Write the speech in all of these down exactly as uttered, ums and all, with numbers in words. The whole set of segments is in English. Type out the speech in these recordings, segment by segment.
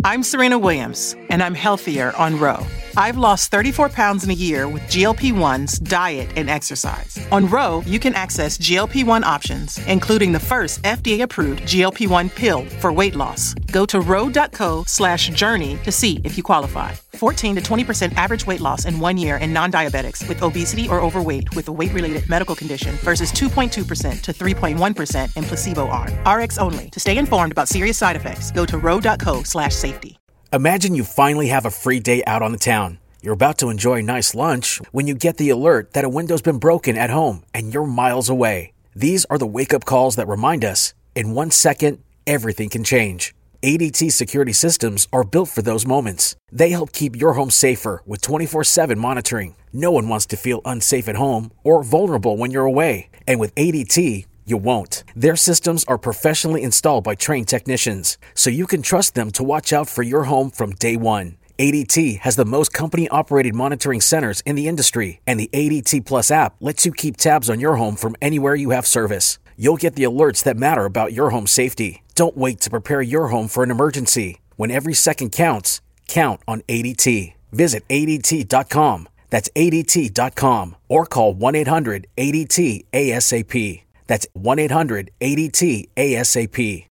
I'm Serena Williams, and I'm healthier on Ro. I've lost thirty-four pounds in a year with G L P ones, diet, and exercise. On Ro, you can access G L P one options, including the first F D A-approved G L P one pill for weight loss. Go to ro.co slash journey to see if you qualify. fourteen to twenty percent average weight loss in one year in non-diabetics with obesity or overweight with a weight-related medical condition versus two point two percent to three point one percent in placebo arm. R X only. To stay informed about serious side effects, go to ro.co slash safety. Imagine you finally have a free day out on the town. You're about to enjoy a nice lunch when you get the alert that a window's been broken at home and you're miles away. These are the wake-up calls that remind us, in one second, everything can change. A D T security systems are built for those moments. They help keep your home safer with twenty-four seven monitoring. No one wants to feel unsafe at home or vulnerable when you're away. And with A D T, you won't. Their systems are professionally installed by trained technicians, so you can trust them to watch out for your home from day one. A D T has the most company-operated monitoring centers in the industry, and the A D T Plus app lets you keep tabs on your home from anywhere you have service. You'll get the alerts that matter about your home's safety. Don't wait to prepare your home for an emergency. When every second counts, count on A D T. Visit A D T dot com. That's A D T dot com. Or call one eight hundred A D T A S A P. That's one eight hundred A D T A S A P.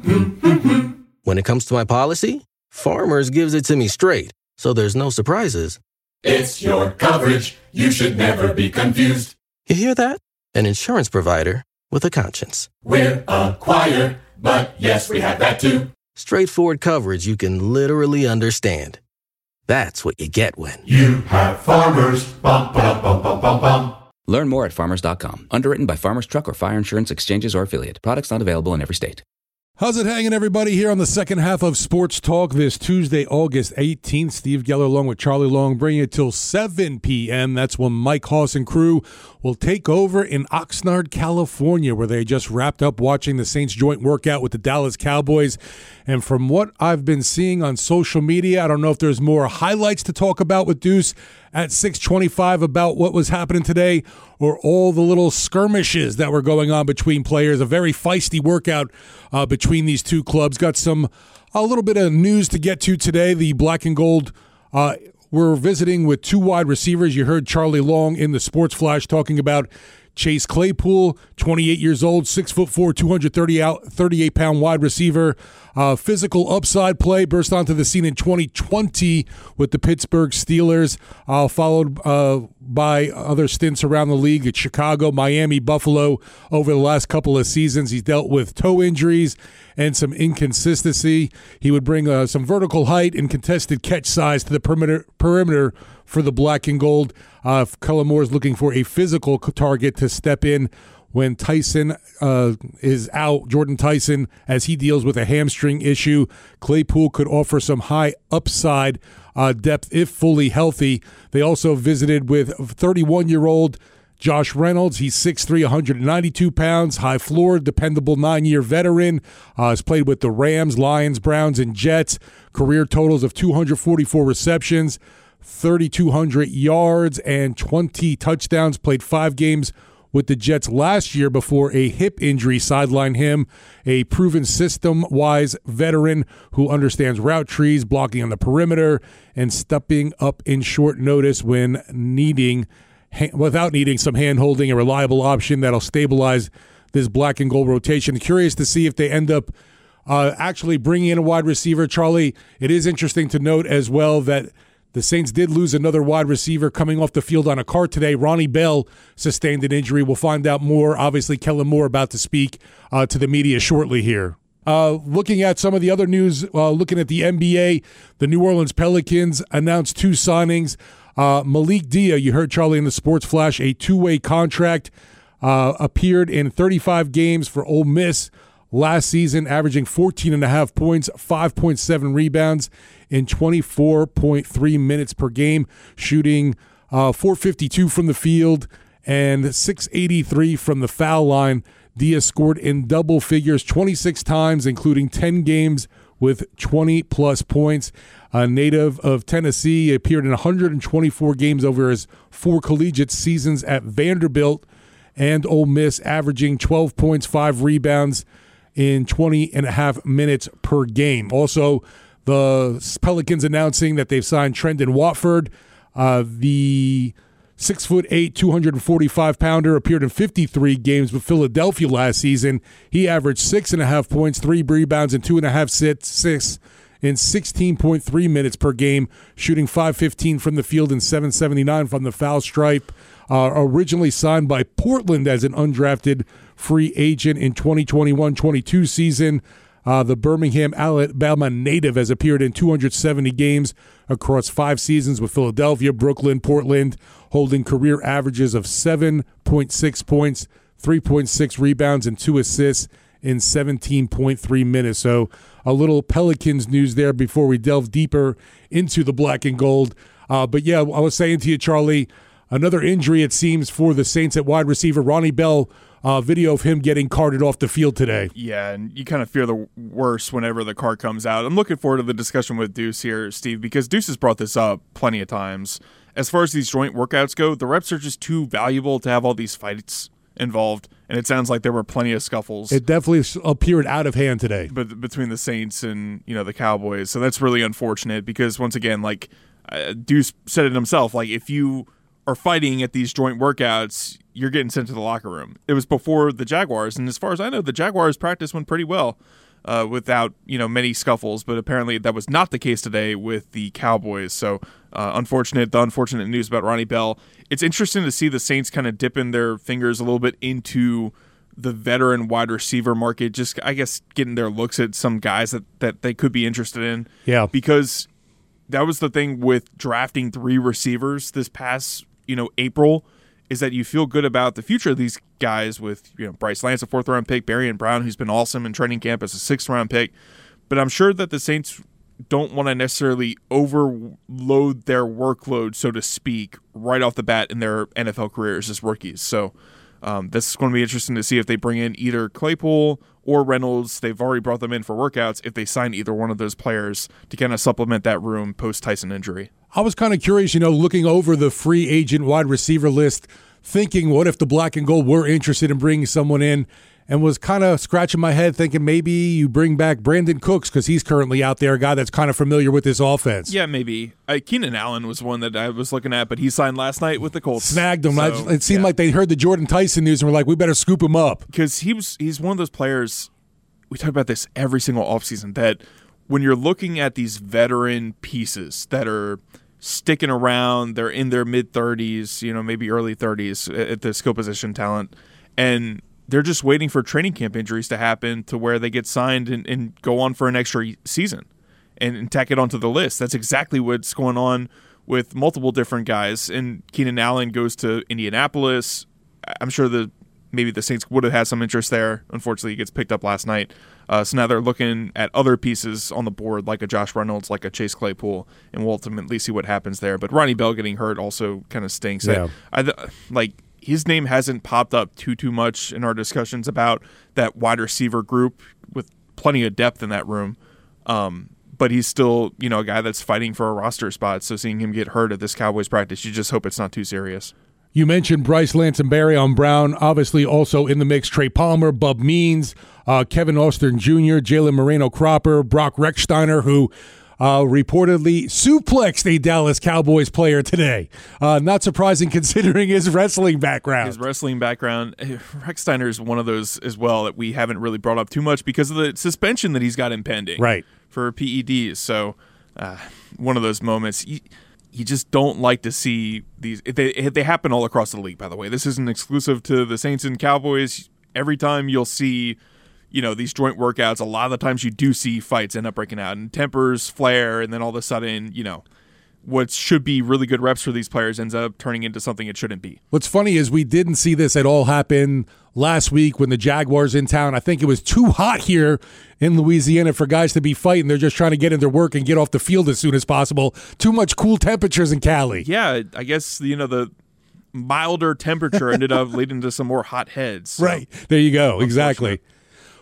When it comes to my policy, Farmers gives it to me straight, so there's no surprises. It's your coverage. You should never be confused. You hear that? An insurance provider with a conscience. We're a choir, but yes, we have that too. Straightforward coverage you can literally understand. That's what you get when you have Farmers. Bum, bum, bum, bum, bum, bum. Learn more at farmers dot com. Underwritten by Farmers Truck or Fire Insurance Exchanges or Affiliate. Products not available in every state. How's it hanging, everybody, here on the second half of Sports Talk this Tuesday, August eighteenth. Steve Geller along with Charlie Long bringing it till seven p.m. That's when Mike Hoss and crew will take over in Oxnard, California, where they just wrapped up watching the Saints joint workout with the Dallas Cowboys. And from what I've been seeing on social media, I don't know if there's more highlights to talk about with Deuce at six twenty-five about what was happening today, or all the little skirmishes that were going on between players. A very feisty workout uh, between these two clubs. Got some a little bit of news to get to today. The Black and Gold uh, were visiting with two wide receivers. You heard Charlie Long in the Sports Flash talking about Chase Claypool, twenty-eight years old, six foot four, two hundred thirty-eight pound wide receiver. Uh, physical upside play, burst onto the scene in twenty twenty with the Pittsburgh Steelers, uh, followed uh, by other stints around the league at Chicago, Miami, Buffalo over the last couple of seasons. He's dealt with toe injuries and some inconsistency. He would bring uh, some vertical height and contested catch size to the perimeter, perimeter for the Black and Gold. Uh, Kellen Moore is looking for a physical target to step in when Tyson uh, is out, Jordan Tyson, as he deals with a hamstring issue. Claypool could offer some high upside uh, depth if fully healthy. They also visited with thirty-one-year-old Josh Reynolds. He's six three, one hundred ninety-two pounds, high floor, dependable nine-year veteran. Uh, has played with the Rams, Lions, Browns, and Jets. Career totals of two hundred forty-four receptions, thirty-two hundred yards, and twenty touchdowns. Played five games with the Jets last year before a hip injury sidelined him. A proven system-wise veteran who understands route trees, blocking on the perimeter, and stepping up in short notice when needing, without needing some hand-holding, a reliable option that'll stabilize this Black and Gold rotation. Curious to see if they end up uh, actually bringing in a wide receiver. Charlie, it is interesting to note as well that the Saints did lose another wide receiver coming off the field on a cart today. Ronnie Bell sustained an injury. We'll find out more. Obviously, Kellen Moore about to speak uh, to the media shortly here. Uh, looking at some of the other news, uh, looking at the N B A, the New Orleans Pelicans announced two signings. Uh, Malik Dia, you heard Charlie in the Sports Flash, a two-way contract, uh, appeared in thirty-five games for Ole Miss last season, averaging fourteen and a half points, five point seven rebounds in twenty-four point three minutes per game, shooting uh, four fifty-two from the field and six eighty-three from the foul line. Diaz scored in double figures twenty-six times, including ten games with twenty-plus points. A native of Tennessee, appeared in one hundred twenty-four games over his four collegiate seasons at Vanderbilt and Ole Miss, averaging twelve points, five rebounds in twenty and a half minutes per game. Also, The Pelicans announcing that they've signed Trendon Watford. Uh, the six foot eight, two hundred forty-five pounder appeared in fifty-three games with Philadelphia last season. He averaged six and a half points, three rebounds, and two and a half assists in sixteen point three minutes per game, shooting five fifteen from the field and seven seventy-nine from the foul stripe. Uh, originally signed by Portland as an undrafted free agent in twenty twenty-one twenty-two season. Uh, the Birmingham, Alabama native has appeared in two hundred seventy games across five seasons with Philadelphia, Brooklyn, Portland, holding career averages of seven point six points, three point six rebounds, and two assists in seventeen point three minutes. So a little Pelicans news there before we delve deeper into the black and gold. Uh, but, yeah, I was saying to you, Charlie, another injury, it seems, for the Saints at wide receiver. Ronnie Bell, uh, video of him getting carted off the field today. Yeah, and you kind of fear the worst whenever the card comes out. I'm looking forward to the discussion with Deuce here, Steve, because Deuce has brought this up plenty of times. As far as these joint workouts go, the reps are just too valuable to have all these fights involved, and it sounds like there were plenty of scuffles. It definitely appeared out of hand today. But between the Saints and, you know, the Cowboys, so that's really unfortunate because, once again, like uh, Deuce said it himself, like if you are fighting at these joint workouts, you're getting sent to the locker room. It was before the Jaguars, and as far as I know, the Jaguars practice went pretty well uh, without, you know, many scuffles, but apparently that was not the case today with the Cowboys. So uh, unfortunate, the unfortunate news about Ronnie Bell. It's interesting to see the Saints kind of dipping their fingers a little bit into the veteran wide receiver market, just, I guess, getting their looks at some guys that, that they could be interested in. Yeah. Because that was the thing with drafting three receivers this past, you know, April, is that you feel good about the future of these guys with, you know, Bryce Lance, a fourth-round pick, Barrion Brown, who's been awesome in training camp as a sixth-round pick. But I'm sure that the Saints don't want to necessarily overload their workload, so to speak, right off the bat in their N F L careers as rookies. So um, this is going to be interesting to see if they bring in either Claypool or Reynolds. They've already brought them in for workouts if they sign either one of those players to kind of supplement that room post-Tyson injury. I was kind of curious, you know, looking over the free agent wide receiver list, thinking what if the black and gold were interested in bringing someone in, and was kind of scratching my head thinking maybe you bring back Brandon Cooks because he's currently out there, a guy that's kind of familiar with this offense. Yeah, maybe. Uh, Keenan Allen was one that I was looking at, but he signed last night with the Colts. Snagged him. So, I, it seemed yeah. like they heard the Jordan Tyson news and were like, we better scoop him up. Because he was, he's one of those players, we talk about this every single offseason, that when you're looking at these veteran pieces that are sticking around, they're in their mid-thirties, you know, maybe early thirties at the skill position talent, and they're just waiting for training camp injuries to happen to where they get signed and, and go on for an extra season and, and tack it onto the list. That's exactly what's going on with multiple different guys. And Keenan Allen goes to Indianapolis. I'm sure the maybe the Saints would have had some interest there. Unfortunately, he gets picked up last night. Uh, so now they're looking at other pieces on the board, like a Josh Reynolds, like a Chase Claypool, and we'll ultimately see what happens there. But Ronnie Bell getting hurt also kind of stinks. Yeah. I, I, like his name hasn't popped up too too much in our discussions about that wide receiver group with plenty of depth in that room. Um, but he's still, you know, a guy that's fighting for a roster spot. So seeing him get hurt at this Cowboys practice, you just hope it's not too serious. You mentioned Bryce Lance and Barrion Brown, obviously also in the mix. Trey Palmer, Bub Means, uh, Kevin Austin Junior, Jalen Moreno-Cropper, Brock Rechsteiner, who uh, reportedly suplexed a Dallas Cowboys player today. Uh, not surprising considering his wrestling background. His wrestling background. Rechsteiner is one of those as well that we haven't really brought up too much because of the suspension that he's got impending right. for P E Ds. So uh, one of those moments. You, you just don't like to see these. They, they happen all across the league, by the way. This isn't exclusive to the Saints and Cowboys. Every time you'll see, you know, these joint workouts, a lot of the times you do see fights end up breaking out and tempers flare, and then all of a sudden, you know, what should be really good reps for these players ends up turning into something it shouldn't be. What's funny is we didn't see this at all happen last week when the Jaguars in town. I think it was too hot here in Louisiana for guys to be fighting. They're just trying to get in their work and get off the field as soon as possible. Too much cool temperatures in Cali. Yeah, I guess, you know, the milder temperature ended up leading to some more hot heads. So. Right. There you go. Exactly.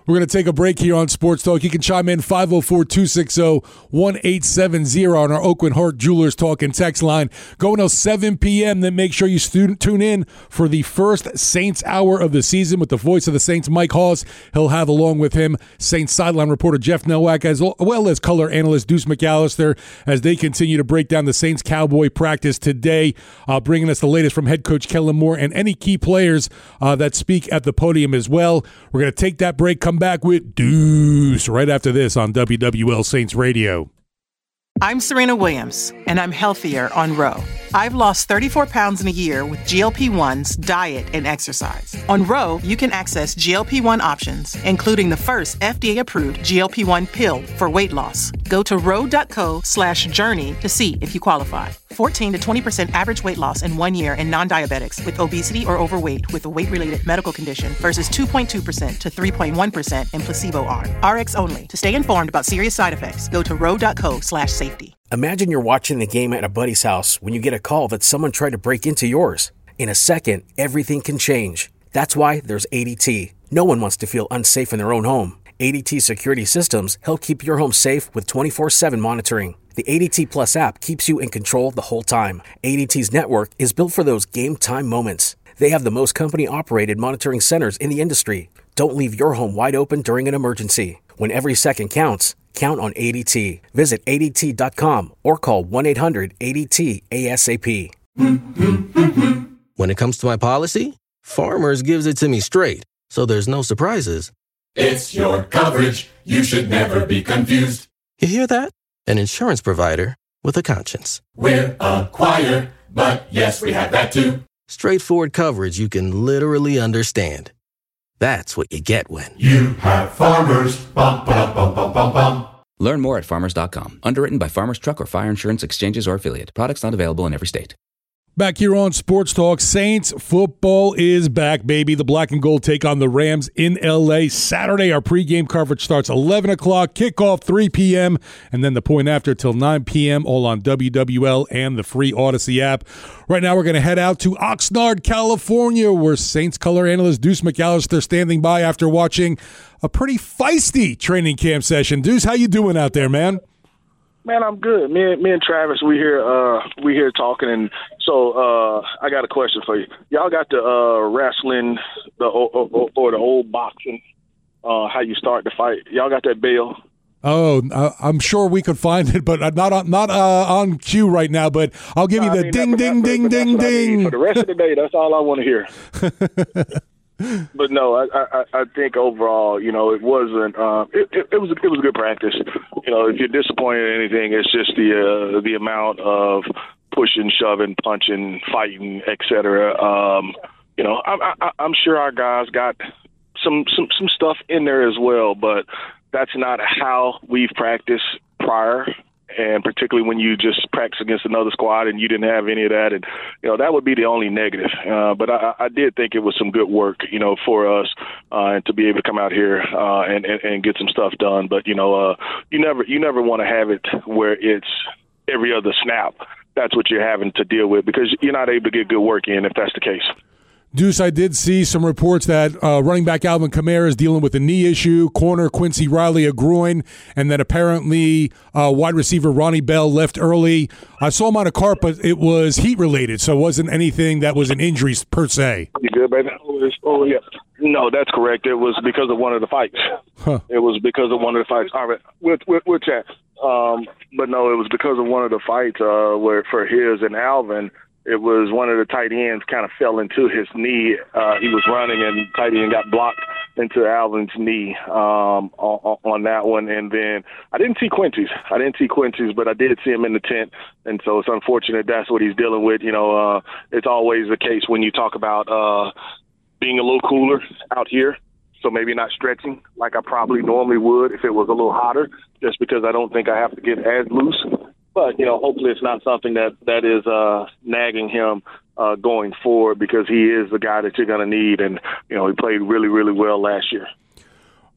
We're going to take a break here on Sports Talk. You can chime in five oh four, two six oh, one eight seven oh on our Oakland Heart Jewelers Talk and Text line. Go until seven p.m. Then make sure you stu- tune in for the first Saints hour of the season with the voice of the Saints, Mike Hoss. He'll have along with him Saints sideline reporter Jeff Nowak, as well as color analyst Deuce McAllister, as they continue to break down the Saints Cowboy practice today, uh, bringing us the latest from head coach Kellen Moore and any key players uh, that speak at the podium as well. We're going to take that break, come back with Deuce right after this on W W L Saints Radio. I'm Serena Williams, and I'm healthier on Row. I've lost thirty-four pounds in a year with G L P ones, diet, and exercise. On Row, you can access G L P one options, including the first F D A-approved G L P one pill for weight loss. Go to row.co slash journey to see if you qualify. fourteen to twenty percent average weight loss in one year in non-diabetics with obesity or overweight with a weight-related medical condition versus two point two percent to three point one percent in placebo arm. R X only. To stay informed about serious side effects, go to row.co slash safety. Imagine you're watching the game at a buddy's house when you get a call that someone tried to break into yours. In a second, everything can change. That's why there's A D T. No one wants to feel unsafe in their own home. A D T security systems help keep your home safe with twenty-four seven monitoring. The A D T Plus app keeps you in control the whole time. A D T's network is built for those game time moments. They have the most company-operated monitoring centers in the industry. Don't leave your home wide open during an emergency. When every second counts, count on A D T. Visit A D T dot com or call one eight hundred A D T A S A P. When it comes to my policy, Farmers gives it to me straight, so there's no surprises. It's your coverage. You should never be confused. You hear that? An insurance provider with a conscience. We're a choir, but yes, we have that too. Straightforward coverage you can literally understand. That's what you get when you have Farmers. Bum, bum, bum, bum, bum, bum. Learn more at farmers dot com. Underwritten by Farmers Truck or Fire Insurance Exchanges or Affiliate. Products not available in every state. Back here on Sports Talk, Saints football is back, baby. The black and gold take on the Rams in L A Saturday. Our pregame coverage starts eleven o'clock, kickoff three p.m., and then the point after till nine p.m., all on W W L and the free Odyssey app. Right now, we're going to head out to Oxnard, California, where Saints color analyst Deuce McAllister standing by after watching a pretty feisty training camp session. Deuce, how you doing out there, man? Man, I'm good. Me and me and Travis, we here uh we here talking, and so uh I got a question for you. Y'all got the uh wrestling, the or, or, or the old boxing, uh how you start the fight. Y'all got that bell? Oh, I'm sure we could find it, but not on not uh, on cue right now. But I'll give no, you the I mean, ding, ding, ding, ding, ding. For the rest of the day, that's all I want to hear. But no, I, I I think overall, you know, it wasn't. Uh, it, it, it was it was a good practice. You know, if you're disappointed in anything, it's just the uh, the amount of pushing, shoving, punching, fighting, et cetera. Um, you know, I, I, I'm sure our guys got some some some stuff in there as well, but that's not how we've practiced prior. And particularly when you just practice against another squad and you didn't have any of that. And, you know, that would be the only negative. Uh, but I, I did think it was some good work, you know, for us uh, and to be able to come out here uh, and, and, and get some stuff done. But, you know, uh, you never you never want to have it where it's every other snap. That's what you're having to deal with because you're not able to get good work in if that's the case. Deuce, I did see some reports that uh, running back Alvin Kamara is dealing with a knee issue, corner Quincy Riley a groin, and that apparently uh, wide receiver Ronnie Bell left early. I saw him on a cart, but it was heat-related, so it wasn't anything that was an injury per se. You good, baby? Oh, yeah. No, that's correct. It was because of one of the fights. Huh. It was because of one of the fights. All right, we'll, we'll, we'll chat. Um, but, no, it was because of one of the fights uh, where for his and Alvin, it was one of the tight ends kind of fell into his knee. Uh, he was running, and tight end got blocked into Alvin's knee um, on, on that one. And then I didn't see Quincy's. I didn't see Quincy's, but I did see him in the tent. And so it's unfortunate that's what he's dealing with. You know, uh, it's always the case when you talk about uh, being a little cooler out here. So maybe not stretching like I probably normally would if it was a little hotter, just because I don't think I have to get as loose. But, you know, hopefully it's not something that, that is uh, nagging him uh, going forward because he is the guy that you're going to need. And, you know, he played really, really well last year.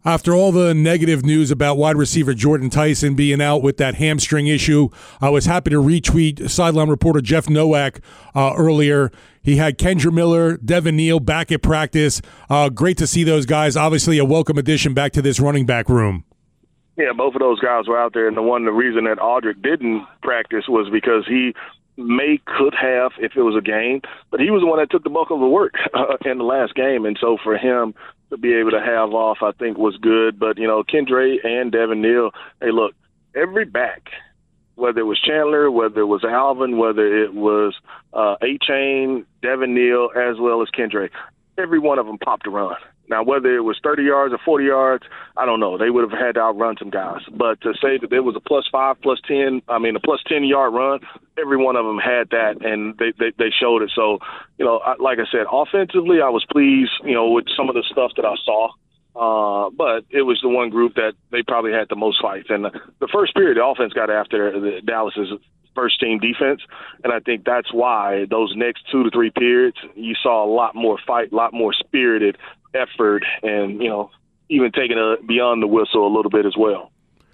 After all the negative news about wide receiver Jordan Tyson being out with that hamstring issue, I was happy to retweet sideline reporter Jeff Nowak uh, earlier. He had Kendre Miller, Devin Neal back at practice. Uh, great to see those guys. Obviously a welcome addition back to this running back room. Yeah, both of those guys were out there, and the one, the reason that Audric didn't practice was because he may, could have, if it was a game, but he was the one that took the bulk of the work uh, in the last game, and so for him to be able to have off, I think was good. But, you know, Kendre and Devin Neal, hey, look, every back, whether it was Chandler, whether it was Alvin, whether it was uh, A-Chain, Devin Neal, as well as Kendre, every one of them popped a run. Now, whether it was thirty yards or forty yards, I don't know. They would have had to outrun some guys. But to say that there was a plus five, plus ten, I mean, a plus ten-yard run, every one of them had that, and they, they, they showed it. So, you know, like I said, offensively, I was pleased, you know, with some of the stuff that I saw. Uh, but it was the one group that they probably had the most fights. And the, the first period, the offense got after the Dallas's first-team defense, and I think that's why those next two to three periods, you saw a lot more fight, a lot more spirited effort, and, you know, even taking it beyond the whistle a little bit as well.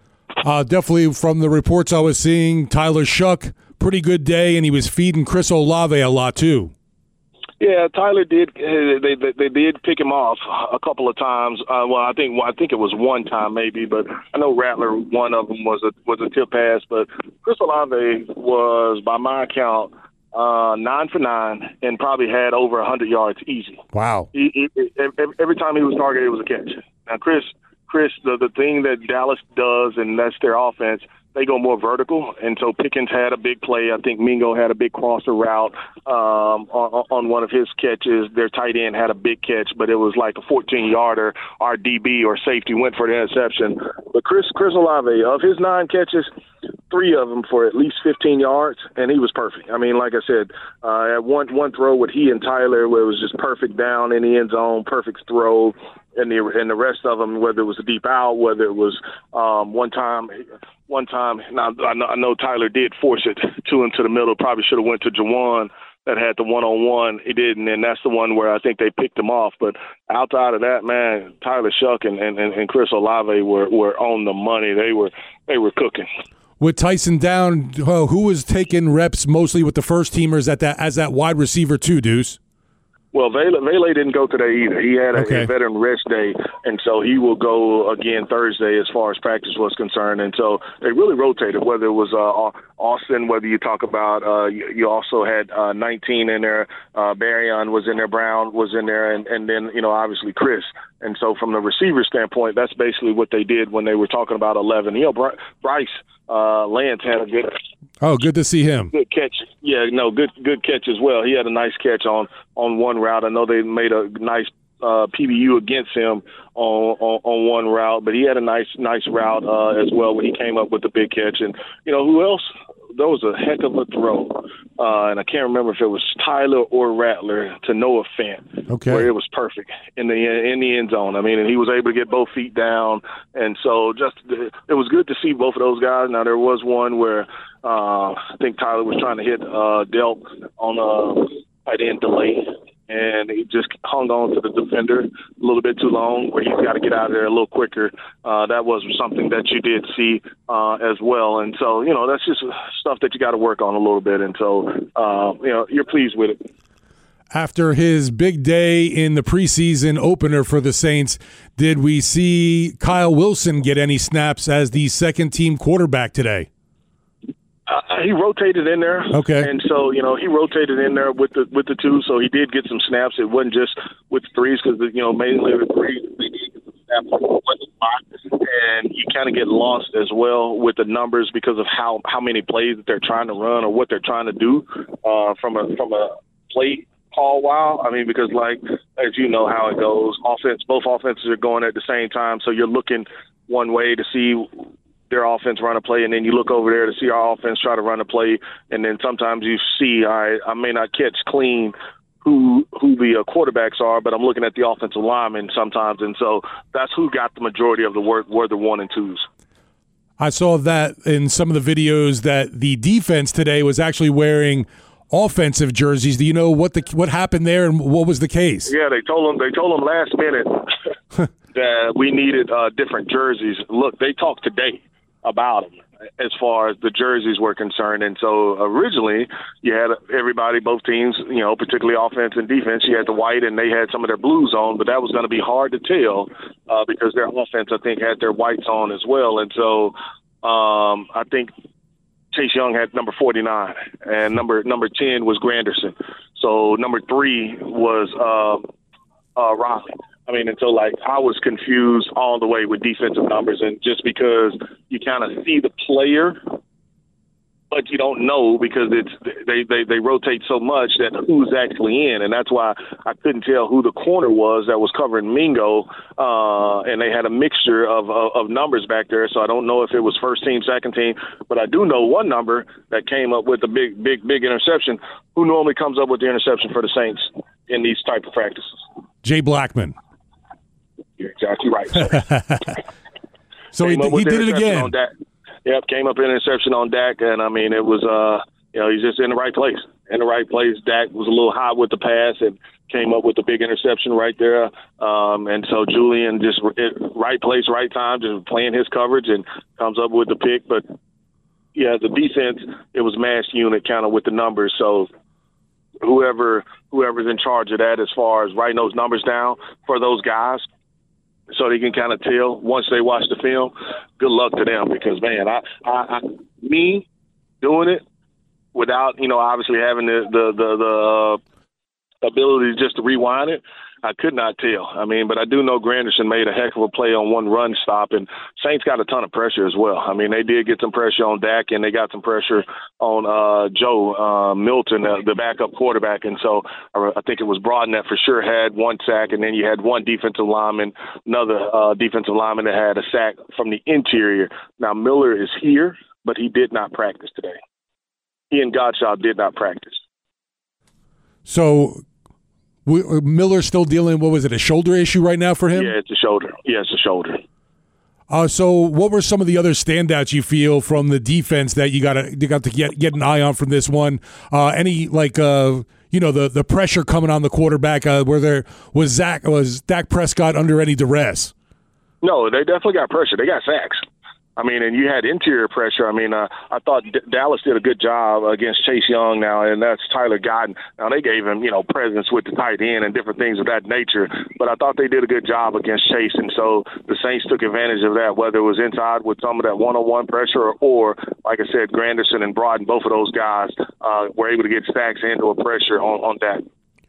Uh, definitely from the reports I was seeing, Tyler Shough, pretty good day, and he was feeding Chris Olave a lot too. Yeah, Tyler did. They, they they did pick him off a couple of times. Uh, well, I think well, I think it was one time maybe, but I know Rattler, one of them was a was a tip pass. But Chris Olave was, by my account, uh, nine for nine and probably had over a hundred yards easy. Wow! He, he, every time he was targeted, it was a catch. Now, Chris, Chris, the the thing that Dallas does, and that's their offense, they go more vertical, and so Pickens had a big play. I think Mingo had a big crosser route um, on, on one of his catches. Their tight end had a big catch, but it was like a fourteen-yarder. Our D B or safety went for the interception. But Chris Chris Olave, of his nine catches, three of them for at least fifteen yards, and he was perfect. I mean, like I said, uh, at one one throw with he and Tyler, where it was just perfect down in the end zone, perfect throw. And the and the rest of them, whether it was a deep out, whether it was um, one time, one time. Now I know, I know Tyler did force it to him to the middle. Probably should have went to Jawan that had the one on one. He didn't, and that's the one where I think they picked him off. But outside of that, man, Tyler Shough and, and, and Chris Olave were, were on the money. They were they were cooking. With Tyson down, oh, who was taking reps mostly with the first teamers at that as that wide receiver too, Deuce? Well, Vele, Vele didn't go today either. He had a, okay. a veteran rest day, and so he will go again Thursday as far as practice was concerned. And so they really rotated, whether it was uh, Austin, whether you talk about uh, you, you also had uh, nineteen in there, uh, Barryon was in there, Brown was in there, and, and then, you know, obviously Chris. And so from the receiver standpoint, that's basically what they did when they were talking about eleven. You know, Bry- Bryce uh, Lance had a good Oh, good to see him. Good catch. Yeah, no, good good catch as well. He had a nice catch on, on one route. I know they made a nice uh, P B U against him on, on on one route, but he had a nice nice route uh, as well when he came up with the big catch. And, you know, who else? That was a heck of a throw. Uh, and I can't remember if it was Tyler or Rattler to Noah Fant, okay. where it was perfect in the in the end zone. I mean, and he was able to get both feet down. And so just it was good to see both of those guys. Now, there was one where uh, I think Tyler was trying to hit uh, Delp on a tight end delay, and he just hung on to the defender a little bit too long, where he's got to get out of there a little quicker. Uh, that was something that you did see uh, as well. And so, you know, that's just stuff that you got to work on a little bit. And so, uh, you know, you're pleased with it. After his big day in the preseason opener for the Saints, did we see Kyle Wilson get any snaps as the second-team quarterback today? Uh, he rotated in there, okay, and so you know he rotated in there with the with the two, so he did get some snaps. It wasn't just with the threes because you know mainly the threes they did get some snaps on one spot, and you kind of get lost as well with the numbers because of how, how many plays that they're trying to run or what they're trying to do uh, from a from a play call. Wow, I mean because like as you know how it goes, offense both offenses are going at the same time, so you're looking one way to see their offense run a play, and then you look over there to see our offense try to run a play, and then sometimes you see I I may not catch clean who who the uh, quarterbacks are, but I'm looking at the offensive linemen sometimes, and so that's who got the majority of the work were the one and twos. I saw that in some of the videos that the defense today was actually wearing offensive jerseys. Do you know what the what happened there and what was the case? Yeah, they told them they told them last minute that we needed uh, different jerseys. Look, they talked today about them as far as the jerseys were concerned. And so originally you had everybody, both teams, you know, particularly offense and defense, you had the white and they had some of their blues on, but that was going to be hard to tell uh, because their offense, I think, had their whites on as well. And so um, I think Chase Young had number forty-nine and number number ten was Granderson. So number three was uh, uh, Riley. I mean, and so, like, I was confused all the way with defensive numbers, and just because you kind of see the player, but you don't know because it's they, they, they rotate so much that who's actually in, and that's why I couldn't tell who the corner was that was covering Mingo, uh, and they had a mixture of, of, of numbers back there, so I don't know if it was first team, second team, but I do know one number that came up with a big, big, big interception. Who normally comes up with the interception for the Saints in these type of practices? Jay Blackman. You're exactly right. So he, he did it again. On Dak. Yep, came up interception on Dak, and I mean it was uh you know he's just in the right place. In the right place. Dak was a little high with the pass and came up with a big interception right there. Um, and so Julian just right place, right time, just playing his coverage and comes up with the pick. But yeah, the defense, it was mass unit kind of with the numbers. So whoever whoever's in charge of that as far as writing those numbers down for those guys, so they can kind of tell once they watch the film, good luck to them because, man, I, I, I me doing it without, you know, obviously having the, the, the, the uh, ability just to rewind it, I could not tell. I mean, but I do know Granderson made a heck of a play on one run stop, and Saints got a ton of pressure as well. I mean, they did get some pressure on Dak, and they got some pressure on uh, Joe uh, Milton, uh, the backup quarterback. And so I, I think it was Broaden that for sure had one sack, and then you had one defensive lineman, another uh, defensive lineman that had a sack from the interior. Now, Miller is here, but he did not practice today. Ian Gottschalk did not practice. So we, Miller's still dealing, what was it, a shoulder issue right now for him? Yeah, it's a shoulder. Yeah, it's a shoulder. Uh, so what were some of the other standouts you feel from the defense that you got to you got to get get an eye on from this one? Uh, any, like, uh, you know, the, the pressure coming on the quarterback, uh, where there was Zach, was Dak Prescott under any duress? No, they definitely got pressure. They got sacks. I mean, and you had interior pressure. I mean, uh, I thought D- Dallas did a good job against Chase Young now, and that's Tyler Godden. Now, they gave him, you know, presence with the tight end and different things of that nature, but I thought they did a good job against Chase, and so the Saints took advantage of that, whether it was inside with some of that one-on-one pressure or, or like I said, Granderson and Broaden, both of those guys uh, were able to get stacks into a pressure on, on that.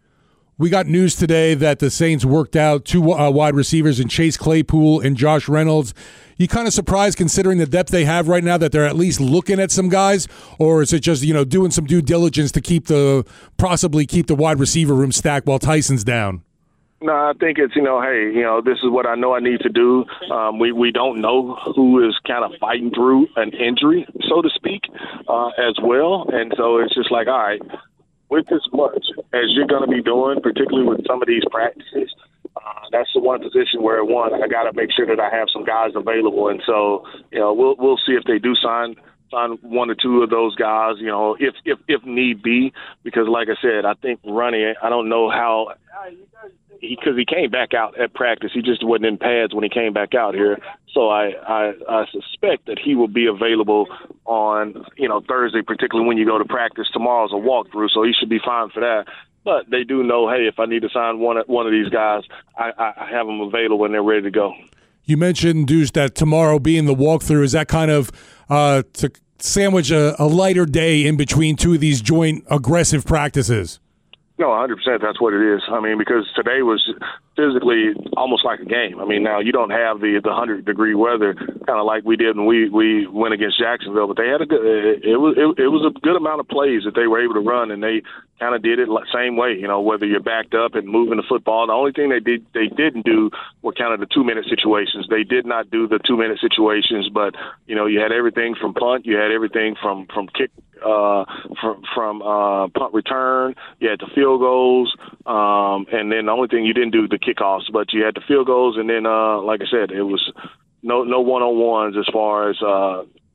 We got news today that the Saints worked out two uh, wide receivers in Chase Claypool and Josh Reynolds. You kind of surprised considering the depth they have right now that they're at least looking at some guys, or is it just, you know, doing some due diligence to keep the possibly keep the wide receiver room stacked while Tyson's down? No, I think it's, you know, hey, you know, this is what I know I need to do. Um, we, we don't know who is kind of fighting through an injury, so to speak, uh, as well. And so it's just like, all right, with as much as you're going to be doing, particularly with some of these practices, Uh, that's the one position where, one, I got to make sure that I have some guys available. And so, you know, we'll we'll see if they do sign sign one or two of those guys, you know, if if, if need be. Because, like I said, I think Ronnie, I don't know how – because he, he came back out at practice. He just wasn't in pads when he came back out here. So I, I, I suspect that he will be available on, you know, Thursday, particularly when you go to practice. Tomorrow's a walkthrough, so he should be fine for that. But they do know, hey, if I need to sign one one of these guys, I, I have them available and they're ready to go. You mentioned, Deuce, that tomorrow being the walkthrough, is that kind of uh, to sandwich a, a lighter day in between two of these joint aggressive practices? No, one hundred percent that's what it is. I mean, because today was physically almost like a game. I mean, now you don't have the the one hundred degree weather kind of like we did when we, we went against Jacksonville, but they had a good it, it was it, it was a good amount of plays that they were able to run, and they kind of did it the same way, you know, whether you're backed up and moving the football. The only thing they did they didn't do were kind of the two-minute situations. They did not do the two-minute situations, but, you know, you had everything from punt, you had everything from, from kick, uh, from, from uh, punt return, you had the field goals, um, and then the only thing you didn't do the kickoffs, but you had the field goals, and then, uh, like I said, it was no no one-on-ones as far as uh,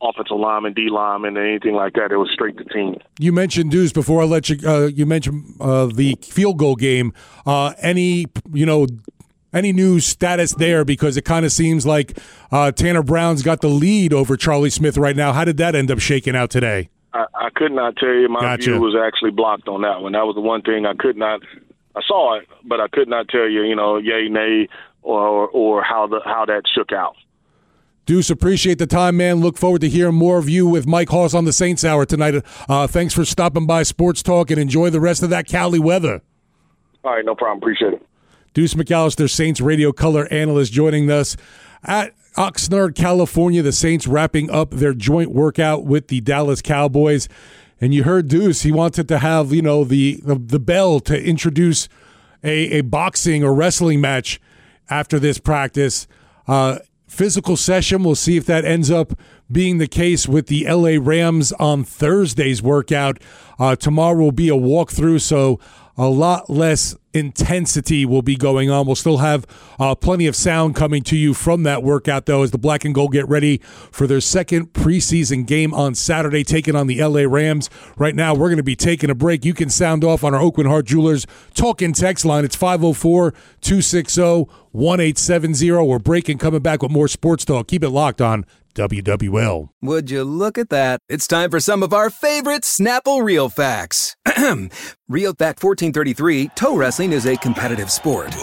offensive lineman, D lineman, or anything like that. It was straight to team. You mentioned Deuce before I let you. Uh, you mentioned uh, the field goal game. Uh, any you know any new status there? Because it kind of seems like uh, Tanner Brown's got the lead over Charlie Smith right now. How did that end up shaking out today? I, I could not tell you. My Gotcha. view was actually blocked on that one. That was the one thing I could not. I saw it, but I could not tell you. You know, yay, nay, or or how the how that shook out. Deuce, appreciate the time, man. Look forward to hearing more of you with Mike Hoss on the Saints Hour tonight. Uh, thanks for stopping by Sports Talk, and enjoy the rest of that Cali weather. All right, no problem. Appreciate it. Deuce McAllister, Saints radio color analyst, joining us at Oxnard, California. The Saints wrapping up their joint workout with the Dallas Cowboys. And you heard Deuce, he wanted to have, you know, the the, the bell to introduce a, a boxing or wrestling match after this practice. Uh, physical session, we'll see if that ends up being the case with the L A Rams on Thursday's workout. Uh, tomorrow will be a walkthrough, so a lot less intensity will be going on. We'll still have uh, plenty of sound coming to you from that workout, though, as the Black and Gold get ready for their second preseason game on Saturday, taking on the L A Rams. Right now, we're going to be taking a break. You can sound off on our Oakland Heart Jewelers talk-in text line. It's five oh four, two six oh, one eight seven oh. We're breaking, coming back with more sports talk. Keep it locked on W W L. Would you look at that? It's time for some of our favorite Snapple Real Facts. Real Fact fourteen thirty-three, toe wrestling is a competitive sport.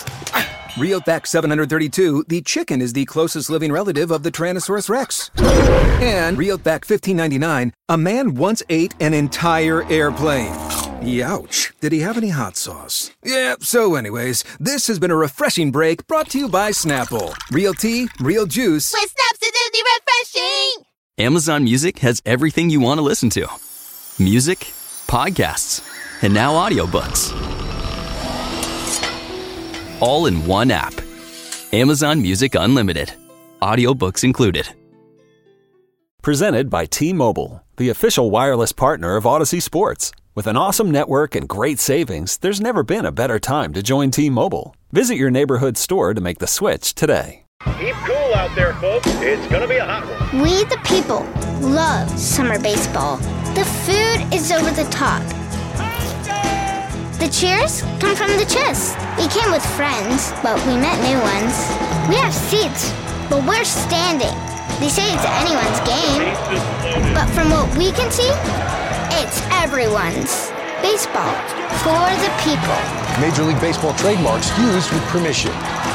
Real Fact seven thirty-two, the chicken is the closest living relative of the Tyrannosaurus Rex. And Real Fact fifteen ninety-nine, a man once ate an entire airplane. Youch. Did he have any hot sauce? Yeah, so anyways, this has been a refreshing break brought to you by Snapple. Real tea, real juice. With Snaps, it's refreshing! Amazon Music has everything you want to listen to. Music, podcasts, and now audiobooks. All in one app. Amazon Music Unlimited. Audiobooks included. Presented by T-Mobile, the official wireless partner of Odyssey Sports. With an awesome network and great savings, there's never been a better time to join T-Mobile. Visit your neighborhood store to make the switch today. Keep cool out there, folks. It's going to be a hot one. We, the people, love summer baseball. The food is over the top. The cheers come from the chest. We came with friends, but we met new ones. We have seats, but we're standing. They say it's anyone's game, but from what we can see, it's everyone's. Baseball for the people. Major League Baseball trademarks used with permission.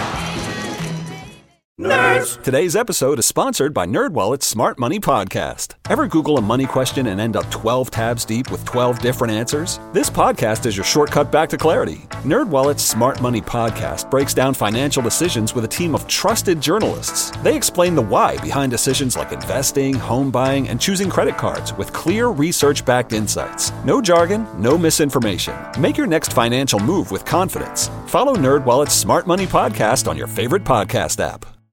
Nerds! Today's episode is sponsored by NerdWallet's Smart Money Podcast. Ever Google a money question and end up twelve tabs deep with twelve different answers? This podcast is your shortcut back to clarity. NerdWallet's Smart Money Podcast breaks down financial decisions with a team of trusted journalists. They explain the why behind decisions like investing, home buying, and choosing credit cards with clear research-backed insights. No jargon, no misinformation. Make your next financial move with confidence. Follow NerdWallet's Smart Money Podcast on your favorite podcast app.